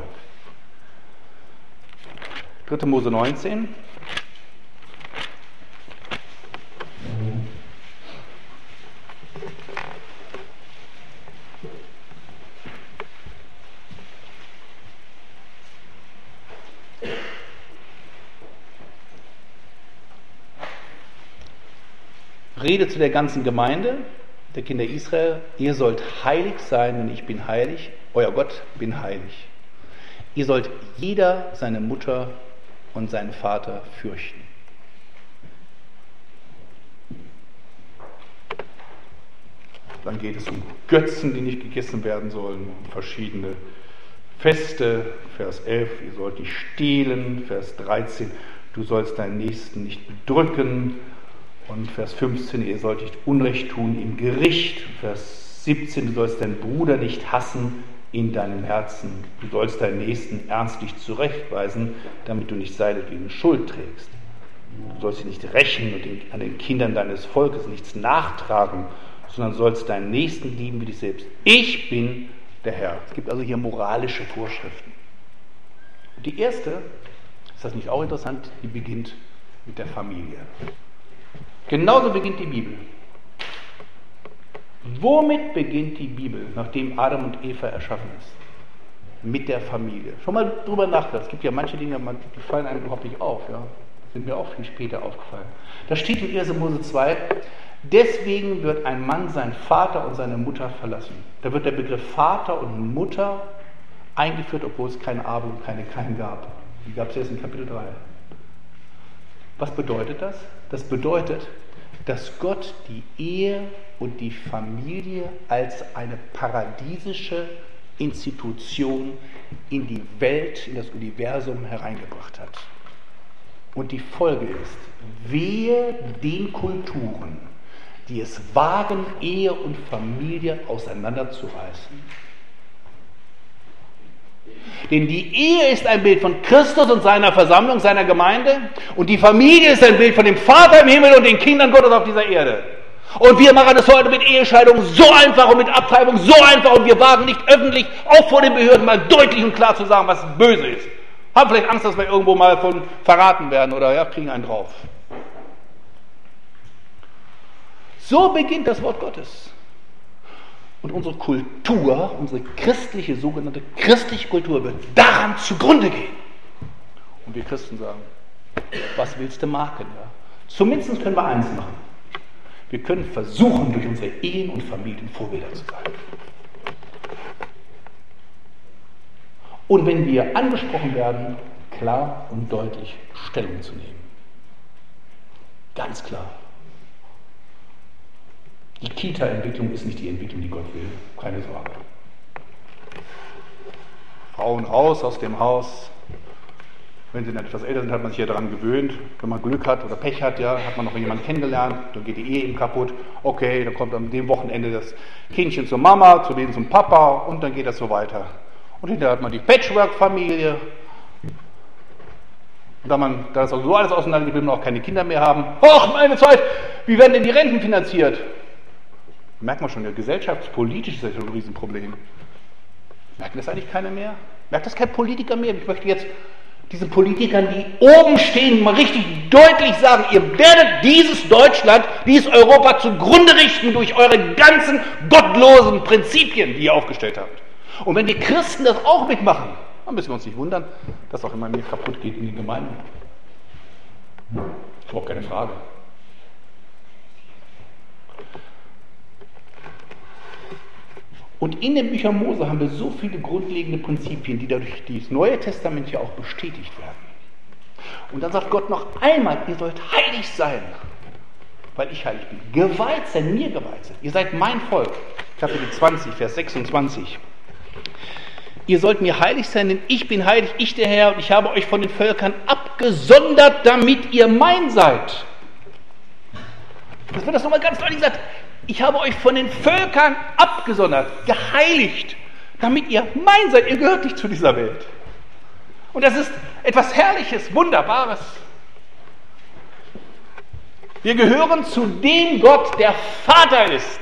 dritter Mose neunzehn. Rede zu der ganzen Gemeinde der Kinder Israel, ihr sollt heilig sein, denn ich bin heilig, euer Gott bin heilig. Ihr sollt jeder seine Mutter und seinen Vater fürchten. Dann geht es um Götzen, die nicht gegessen werden sollen, um verschiedene Feste, Vers elf, ihr sollt nicht stehlen, Vers dreizehn, du sollst deinen Nächsten nicht bedrücken, und Vers fünfzehn, ihr sollt nicht Unrecht tun im Gericht, Vers siebzehn, du sollst deinen Bruder nicht hassen in deinem Herzen, du sollst deinen Nächsten ernstlich zurechtweisen, damit du nicht seinetwegen Schuld trägst. Du sollst dich nicht rächen und an den Kindern deines Volkes nichts nachtragen, sondern sollst deinen Nächsten lieben wie dich selbst. Ich bin der Herr. Es gibt also hier moralische Vorschriften. Und die erste, ist das nicht auch interessant, die beginnt mit der Familie. Genauso beginnt die Bibel. Womit beginnt die Bibel, nachdem Adam und Eva erschaffen ist? Mit der Familie. Schon mal drüber nachgedacht. Es gibt ja manche Dinge, die fallen einem überhaupt nicht auf. Ja? Sind mir auch viel später aufgefallen. Da steht in erster Mose zwei, deswegen wird ein Mann seinen Vater und seine Mutter verlassen. Da wird der Begriff Vater und Mutter eingeführt, obwohl es kein Abel und keine Kain gab. Die gab es erst in Kapitel drei. Was bedeutet das? Das bedeutet, dass Gott die Ehe und die Familie als eine paradiesische Institution in die Welt, in das Universum hereingebracht hat. Und die Folge ist, wehe den Kulturen, die es wagen, Ehe und Familie auseinanderzureißen. Denn die Ehe ist ein Bild von Christus und seiner Versammlung, seiner Gemeinde, und die Familie ist ein Bild von dem Vater im Himmel und den Kindern Gottes auf dieser Erde. Und wir machen es heute mit Ehescheidung so einfach und mit Abtreibung so einfach, und wir wagen nicht öffentlich, auch vor den Behörden, mal deutlich und klar zu sagen, was böse ist. Haben vielleicht Angst, dass wir irgendwo mal von verraten werden oder ja, kriegen einen drauf. So beginnt das Wort Gottes. Und unsere Kultur, unsere christliche, sogenannte christliche Kultur wird daran zugrunde gehen. Und wir Christen sagen, was willst du machen? Ja? Zumindest können wir eins machen. Wir können versuchen, durch unsere Ehen und Familien Vorbilder zu sein. Und wenn wir angesprochen werden, klar und deutlich Stellung zu nehmen. Ganz klar. Die Kita-Entwicklung ist nicht die Entwicklung, die Gott will. Keine Sorge. Frauen raus aus dem Haus. Wenn sie dann etwas älter sind, hat man sich ja daran gewöhnt. Wenn man Glück hat oder Pech hat, ja, hat man noch jemanden kennengelernt, dann geht die Ehe eben kaputt. Okay, dann kommt an dem Wochenende das Kindchen zur Mama, zu denen zum Papa, und dann geht das so weiter. Und hinterher hat man die Patchwork-Familie. Und da man da das auch so alles auseinandergeblieben und auch keine Kinder mehr haben, ach meine Zeit, wie werden denn die Renten finanziert? Da merkt man schon, ja, gesellschaftspolitisch ist das schon ein Riesenproblem. Merkt das eigentlich keiner mehr? Merkt das kein Politiker mehr? Ich möchte jetzt diesen Politikern, die oben stehen, mal richtig deutlich sagen, ihr werdet dieses Deutschland, dieses Europa zugrunde richten durch eure ganzen gottlosen Prinzipien, die ihr aufgestellt habt. Und wenn die Christen das auch mitmachen, dann müssen wir uns nicht wundern, dass auch immer mehr kaputt geht in den Gemeinden. Das ist überhaupt keine Frage. Und in den Büchern Mose haben wir so viele grundlegende Prinzipien, die dadurch das Neue Testament ja auch bestätigt werden. Und dann sagt Gott noch einmal, ihr sollt heilig sein, weil ich heilig bin. Geweiht sein, mir geweiht sein. Ihr seid mein Volk. Kapitel zwanzig, Vers sechsundzwanzig. Ihr sollt mir heilig sein, denn ich bin heilig, ich der Herr, und ich habe euch von den Völkern abgesondert, damit ihr mein seid. Das wird das nochmal ganz deutlich gesagt. Ich habe euch von den Völkern abgesondert, geheiligt, damit ihr mein seid. Ihr gehört nicht zu dieser Welt. Und das ist etwas Herrliches, Wunderbares. Wir gehören zu dem Gott, der Vater ist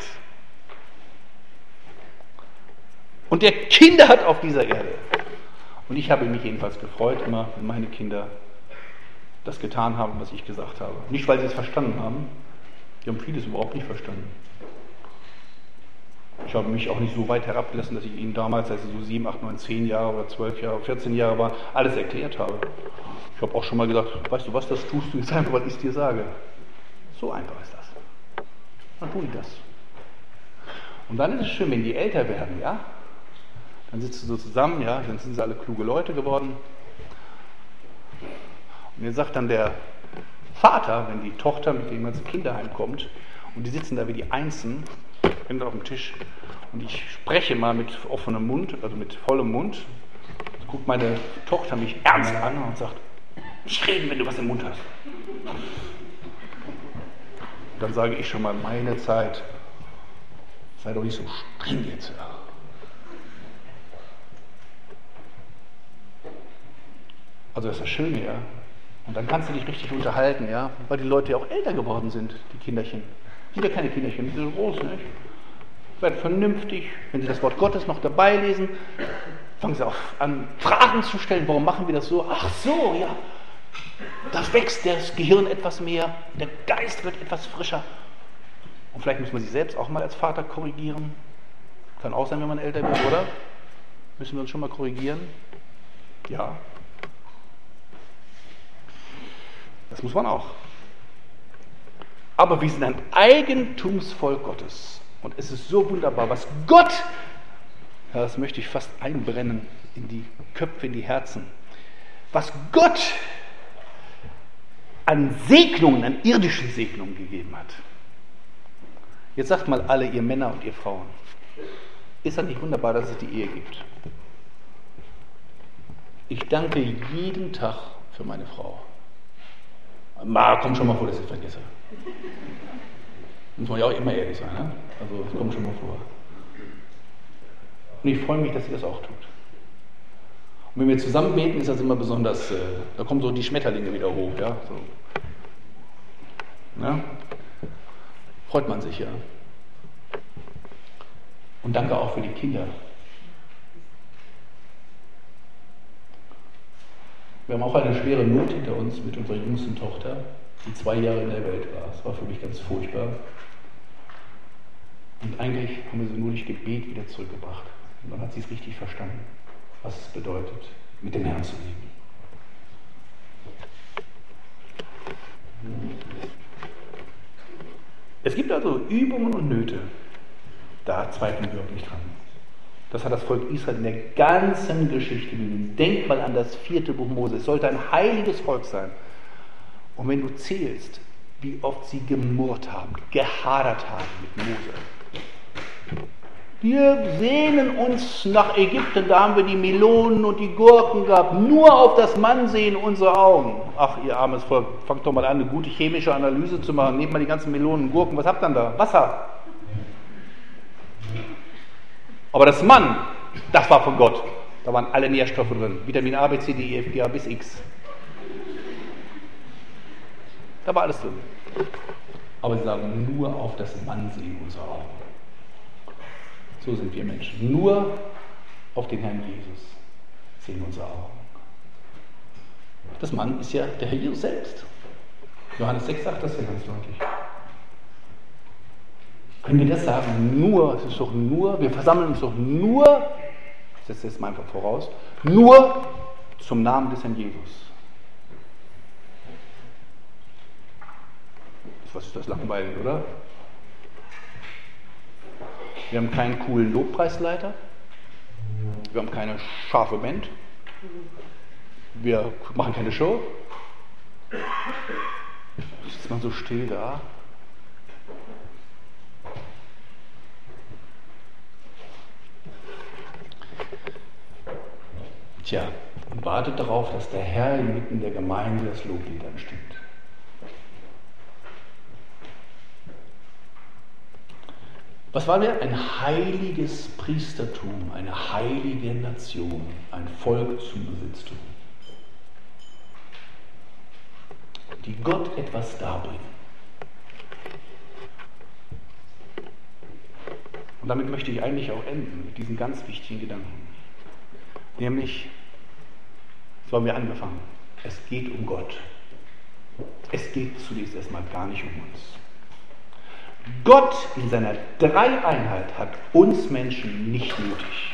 und der Kinder hat auf dieser Erde. Und ich habe mich jedenfalls gefreut, immer wenn meine Kinder das getan haben, was ich gesagt habe. Nicht, weil sie es verstanden haben. Die haben vieles überhaupt nicht verstanden. Ich habe mich auch nicht so weit herabgelassen, dass ich ihnen damals, als sie so sieben, acht, neun, zehn Jahre oder zwölf Jahre, vierzehn Jahre waren, alles erklärt habe. Ich habe auch schon mal gesagt, weißt du was, das tust du jetzt einfach, weil ich es dir sage. So einfach ist das. Dann tun die das. Und dann ist es schön, wenn die älter werden, ja? Dann sitzen sie so zusammen, ja, dann sind sie alle kluge Leute geworden. Und jetzt sagt dann der Vater, wenn die Tochter mit dem ganzen Kinderheim kommt, und die sitzen da wie die Einsen, Hände auf dem Tisch, und ich spreche mal mit offenem Mund, also mit vollem Mund, dann guckt meine Tochter mich ernst an und sagt, nicht reden, wenn du was im Mund hast. Dann sage ich schon mal, meine Zeit, sei doch nicht so streng jetzt. Also das ist das Schöne, ja. Und dann kannst du dich richtig unterhalten, ja, weil die Leute ja auch älter geworden sind, die Kinderchen. Die sind ja keine Kinderchen, die sind groß, nicht? Werden vernünftig, wenn sie das Wort Gottes noch dabei lesen, fangen sie auch an, Fragen zu stellen, warum machen wir das so? Ach so, ja, da wächst das Gehirn etwas mehr, der Geist wird etwas frischer. Und vielleicht muss man sich selbst auch mal als Vater korrigieren. Kann auch sein, wenn man älter wird, oder? Müssen wir uns schon mal korrigieren? Ja. Das muss man auch. Aber wir sind ein Eigentumsvolk Gottes. Und es ist so wunderbar, was Gott, ja, das möchte ich fast einbrennen in die Köpfe, in die Herzen, was Gott an Segnungen, an irdischen Segnungen gegeben hat. Jetzt sagt mal alle, ihr Männer und ihr Frauen, ist das nicht wunderbar, dass es die Ehe gibt? Ich danke jeden Tag für meine Frau. Ma, kommt schon mal vor, dass ich es vergesse. Muss man ja auch immer ehrlich sein, ne? Also es kommt schon mal vor. Und ich freue mich, dass sie das auch tut. Und wenn wir zusammen beten, ist das immer besonders, äh, da kommen so die Schmetterlinge wieder hoch, ja. So. Ja? Freut man sich, ja. Und danke auch für die Kinder. Wir haben auch eine schwere Not hinter uns mit unserer jüngsten Tochter, die zwei Jahre in der Welt war. Es war für mich ganz furchtbar. Und eigentlich haben wir sie nur durch Gebet wieder zurückgebracht. Und dann hat sie es richtig verstanden, was es bedeutet, mit dem Herrn zu leben. Es gibt also Übungen und Nöte. Da zweifeln wir auch nicht dran. Das hat das Volk Israel in der ganzen Geschichte gegeben. Denk mal an das vierte Buch Mose. Es sollte ein heiliges Volk sein. Und wenn du zählst, wie oft sie gemurrt haben, gehadert haben mit Mose. Wir sehnen uns nach Ägypten, da haben wir die Melonen und die Gurken gehabt. Nur auf das Mann sehen unsere Augen. Ach, ihr armes Volk, fangt doch mal an, eine gute chemische Analyse zu machen. Nehmt mal die ganzen Melonen und Gurken. Was habt ihr denn da? Wasser. Aber das Mann, das war von Gott. Da waren alle Nährstoffe drin. Vitamin A, B, C, D, E, F, G, A bis X. Da war alles drin. Aber sie sagen, nur auf das Mann sehen unsere Augen. So sind wir Menschen. Nur auf den Herrn Jesus sehen unsere Augen. Das Mann ist ja der Herr Jesus selbst. Johannes sechs sagt das ja ganz deutlich. Können wir das sagen? Nur, es ist doch nur, wir versammeln uns doch nur, ich setze das mal einfach voraus, nur zum Namen des Herrn Jesus. Was ist das langweilig, oder? Wir haben keinen coolen Lobpreisleiter, wir haben keine scharfe Band, wir machen keine Show, Sitzt man so still da? Tja, und wartet darauf, dass der Herr inmitten der Gemeinde das Loblied anstimmt. Was war wir? Ein heiliges Priestertum, eine heilige Nation, ein Volk zum Besitztum, die Gott etwas darbringen. Und damit möchte ich eigentlich auch enden, mit diesen ganz wichtigen Gedanken. Nämlich, so haben wir angefangen, es geht um Gott. Es geht zunächst erstmal gar nicht um uns. Gott in seiner Dreieinheit hat uns Menschen nicht nötig.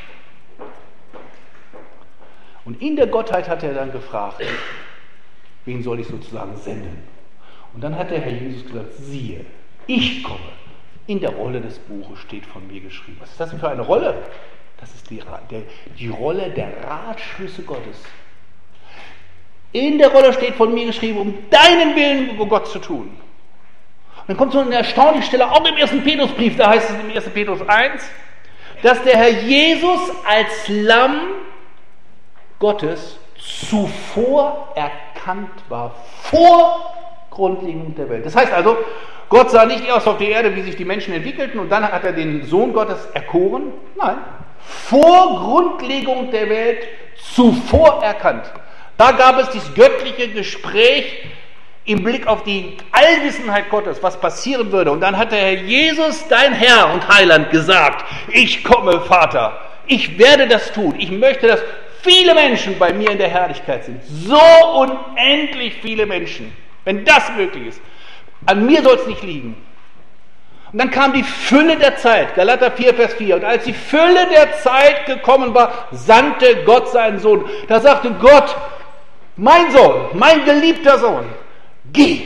Und in der Gottheit hat er dann gefragt, wen soll ich sozusagen senden? Und dann hat der Herr Jesus gesagt, siehe, ich komme. In der Rolle des Buches steht von mir geschrieben. Was ist das für eine Rolle? Das ist die, der, die Rolle der Ratschlüsse Gottes. In der Rolle steht von mir geschrieben, um deinen Willen, um Gott zu tun. Und dann kommt so eine erstaunliche Stelle, auch im ersten Petrusbrief, da heißt es im ersten Petrus eins, dass der Herr Jesus als Lamm Gottes zuvor erkannt war, vor Grundlegung der Welt. Das heißt also, Gott sah nicht erst auf die Erde, wie sich die Menschen entwickelten und dann hat er den Sohn Gottes erkoren. Nein, vor Grundlegung der Welt zuvor erkannt. Da gab es dieses göttliche Gespräch im Blick auf die Allwissenheit Gottes, was passieren würde. Und dann hat der Herr Jesus, dein Herr und Heiland, gesagt, ich komme, Vater, ich werde das tun. Ich möchte, dass viele Menschen bei mir in der Herrlichkeit sind. So unendlich viele Menschen, wenn das möglich ist. An mir soll es nicht liegen. Und dann kam die Fülle der Zeit, Galater vier, Vers vier. Und als die Fülle der Zeit gekommen war, sandte Gott seinen Sohn. Da sagte Gott, mein Sohn, mein geliebter Sohn, geh.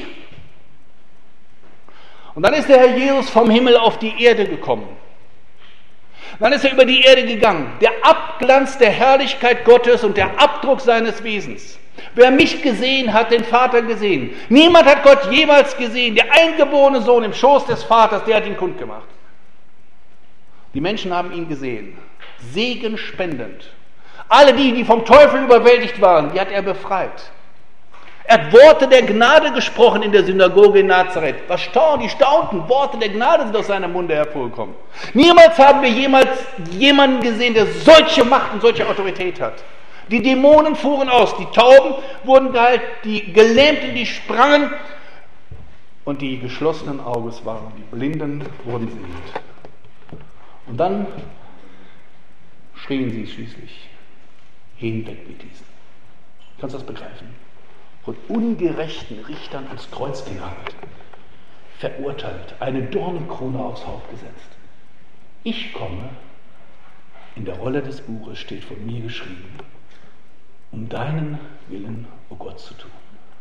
Und dann ist der Herr Jesus vom Himmel auf die Erde gekommen. Dann ist er über die Erde gegangen. Der Abglanz der Herrlichkeit Gottes und der Abdruck seines Wesens. Wer mich gesehen hat, den Vater gesehen. Niemand hat Gott jemals gesehen. Der eingeborene Sohn im Schoß des Vaters, der hat ihn kundgemacht. Die Menschen haben ihn gesehen. Segenspendend. Alle die, die vom Teufel überwältigt waren, die hat er befreit. Er hat Worte der Gnade gesprochen in der Synagoge in Nazareth. Was staunten, die staunten, Worte der Gnade sind aus seinem Munde hervorgekommen. Niemals haben wir jemals jemanden gesehen, der solche Macht und solche Autorität hat. Die Dämonen fuhren aus, die Tauben wurden geheilt, die Gelähmten, die sprangen und die geschlossenen Auges waren, die Blinden wurden sehend. Und dann schrien sie schließlich, hinweg mit diesen. Kannst du das begreifen? Von ungerechten Richtern ans Kreuz genagelt, verurteilt, eine Dornenkrone aufs Haupt gesetzt. Ich komme, in der Rolle des Buches steht von mir geschrieben, um deinen Willen, o Gott, zu tun.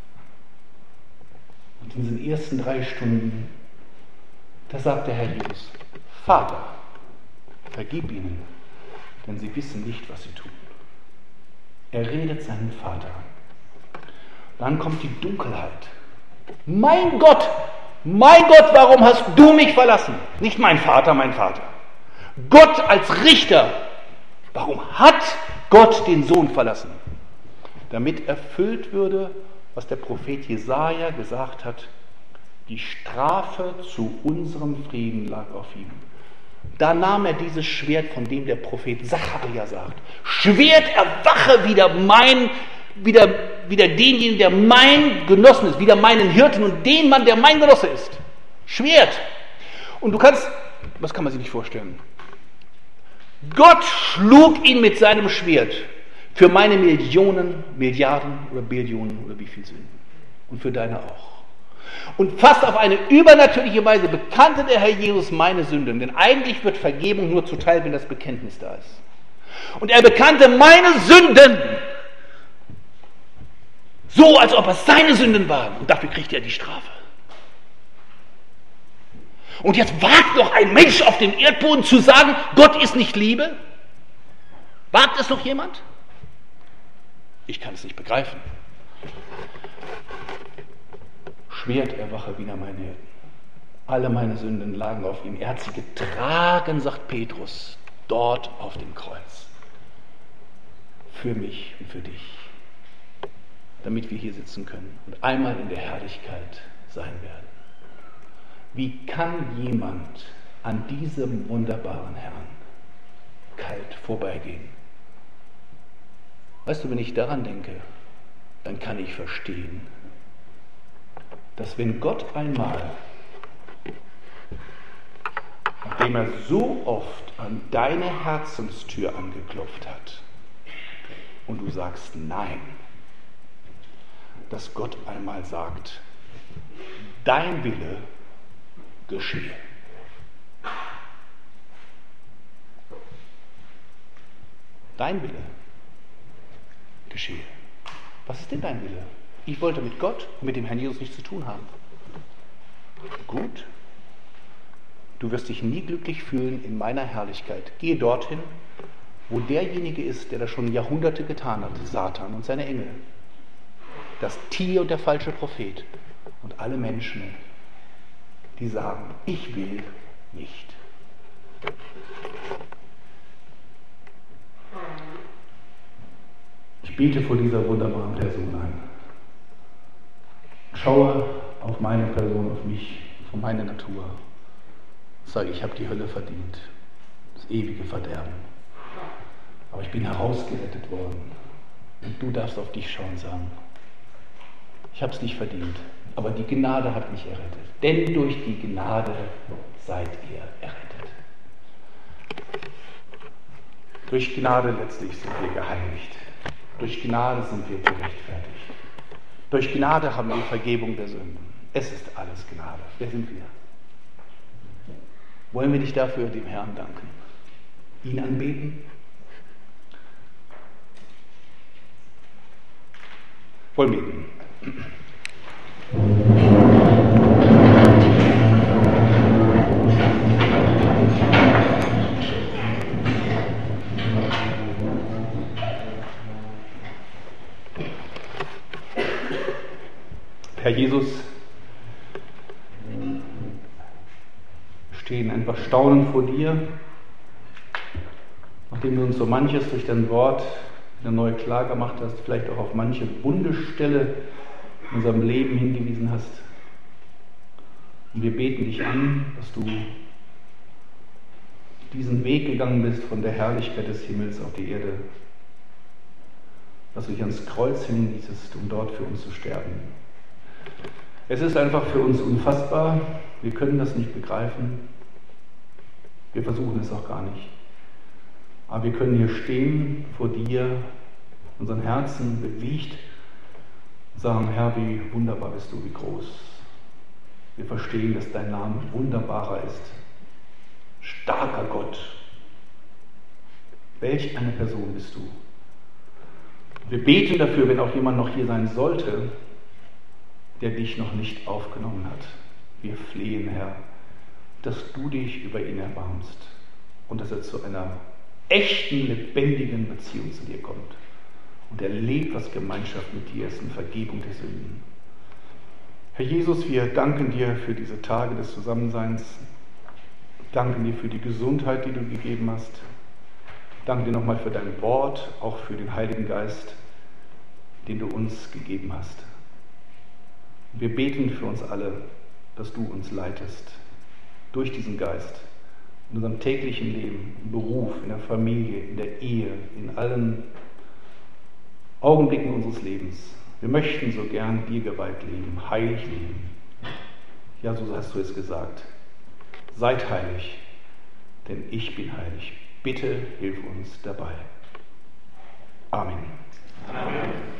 Und in diesen ersten drei Stunden, da sagt der Herr Jesus, Vater, vergib ihnen, denn sie wissen nicht, was sie tun. Er redet seinen Vater an. Dann kommt die Dunkelheit. Mein Gott, mein Gott, warum hast du mich verlassen? Nicht mein Vater, mein Vater. Gott als Richter. Warum hat Gott den Sohn verlassen? Damit erfüllt würde, was der Prophet Jesaja gesagt hat, die Strafe zu unserem Frieden lag auf ihm. Da nahm er dieses Schwert, von dem der Prophet Sacharja sagt, Schwert, erwache wieder mein, wieder, wieder denjenigen, der mein Genossen ist, wieder meinen Hirten und den Mann, der mein Genosse ist. Schwert. Und du kannst, das kann man sich nicht vorstellen, Gott schlug ihn mit seinem Schwert für meine Millionen, Milliarden oder Billionen oder wie viel Sünden. Und für deine auch. Und fast auf eine übernatürliche Weise bekannte der Herr Jesus meine Sünden, denn eigentlich wird Vergebung nur zuteil, wenn das Bekenntnis da ist. Und er bekannte meine Sünden, so als ob es seine Sünden waren. Und dafür kriegt er die Strafe. Und jetzt wagt noch ein Mensch auf dem Erdboden zu sagen, Gott ist nicht Liebe? Wagt es noch jemand? Ich kann es nicht begreifen. Schwert erwache wider meine Hirten. Alle meine Sünden lagen auf ihm. Er hat sie getragen, sagt Petrus, dort auf dem Kreuz. Für mich und für dich. Damit wir hier sitzen können und einmal in der Herrlichkeit sein werden. Wie kann jemand an diesem wunderbaren Herrn kalt vorbeigehen? Weißt du, wenn ich daran denke, dann kann ich verstehen, dass wenn Gott einmal, nachdem er so oft an deine Herzenstür angeklopft hat und du sagst nein, dass Gott einmal sagt, dein Wille geschehe. Dein Wille geschehe. Was ist denn dein Wille? Ich wollte mit Gott und mit dem Herrn Jesus nichts zu tun haben. Gut. Du wirst dich nie glücklich fühlen in meiner Herrlichkeit. Gehe dorthin, wo derjenige ist, der das schon Jahrhunderte getan hat, Satan und seine Engel. Das Tier und der falsche Prophet und alle Menschen, die sagen, ich will nicht. Ich bete vor dieser wunderbaren Person ein. Schaue auf meine Person, auf mich, auf meine Natur. Sage, ich habe die Hölle verdient, das ewige Verderben. Aber ich bin herausgerettet worden. Und du darfst auf dich schauen und sagen, ich habe es nicht verdient, aber die Gnade hat mich errettet. Denn durch die Gnade seid ihr errettet. Durch Gnade letztlich sind wir geheiligt. Durch Gnade sind wir gerechtfertigt. Durch Gnade haben wir Vergebung der Sünden. Es ist alles Gnade. Wer sind wir? Wollen wir nicht dafür dem Herrn danken? Ihn anbeten? Wollen wir beten? Herr Jesus, wir stehen einfach staunend vor dir, nachdem du uns so manches durch dein Wort wieder neu klar gemacht hast, vielleicht auch auf manche wunde Stelle in unserem Leben hingewiesen hast. Und wir beten dich an, dass du diesen Weg gegangen bist von der Herrlichkeit des Himmels auf die Erde, dass du dich ans Kreuz hinließest, um dort für uns zu sterben. Es ist einfach für uns unfassbar, wir können das nicht begreifen, wir versuchen es auch gar nicht. Aber wir können hier stehen vor dir, unseren Herzen bewegt und sagen, Herr, wie wunderbar bist du, wie groß. Wir verstehen, dass dein Name wunderbarer ist. Starker Gott. Welch eine Person bist du. Wir beten dafür, wenn auch jemand noch hier sein sollte, der dich noch nicht aufgenommen hat. Wir flehen, Herr, dass du dich über ihn erbarmst und dass er zu einer echten, lebendigen Beziehung zu dir kommt und erlebt, was Gemeinschaft mit dir ist und Vergebung der Sünden. Herr Jesus, wir danken dir für diese Tage des Zusammenseins, danken dir für die Gesundheit, die du gegeben hast, danken dir nochmal für dein Wort, auch für den Heiligen Geist, den du uns gegeben hast. Wir beten für uns alle, dass du uns leitest durch diesen Geist in unserem täglichen Leben, im Beruf, in der Familie, in der Ehe, in allen Augenblicken unseres Lebens. Wir möchten so gern dir geweiht leben, heilig leben. Ja, so hast du es gesagt. Seid heilig, denn ich bin heilig. Bitte hilf uns dabei. Amen. Amen.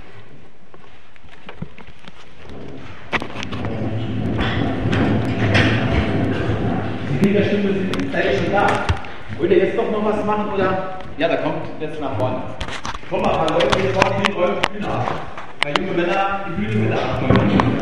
Die Kinderstimmen sind leider schon da. Wollt ihr jetzt doch noch was machen, oder? Ja, da kommt jetzt nach vorne. Komm mal, ein paar Leute, hier vorne hin, wollen Bühne ab. Ein paar junge Männer, die Bühne mit ab.